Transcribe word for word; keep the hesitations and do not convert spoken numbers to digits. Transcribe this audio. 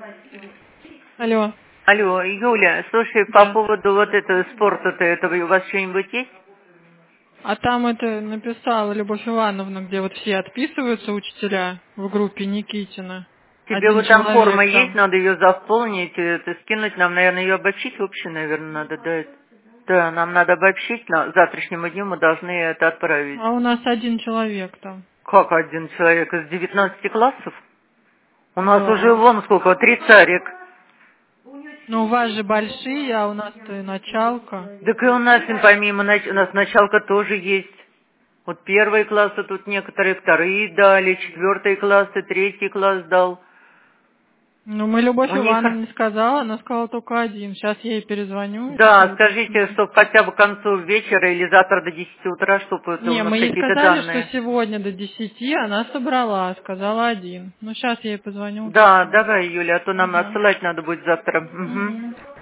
Алло. Алло, Юля, слушай, Да. по поводу вот этого спорта-то, этого у вас что-нибудь есть? А там это написала Любовь Ивановна, где вот все отписываются, учителя, в группе Никитина. Тебе Один вот там форма человек есть, там. надо ее заполнить, это скинуть нам, наверное, ее обобщить вообще, наверное, надо, да? Да, нам надо обобщить, на завтрашнему дню мы должны это отправить. А у нас один человек там. Как один человек из девятнадцати классов? У нас уже Да. вон сколько, три царик. Ну, у вас же большие, а у нас-то и началка. Так и у нас, и помимо, нач- у нас началка тоже есть. Вот первые классы тут некоторые, вторые дали, четвертые классы, третий класс дал. Ну, мы Любовь У них... Ивановна не сказала, она сказала только один. Сейчас я ей перезвоню, Да, все скажите, уточню. чтобы хотя бы к концу вечера или завтра до десяти утра, чтобы это у Не, нас мы ей какие-то сказали, что данные. сегодня до десяти она собрала, сказала один. Ну, сейчас я ей позвоню, Да, уточню. давай, Юля, а то нам Ага. отсылать надо будет завтра. Угу. Угу.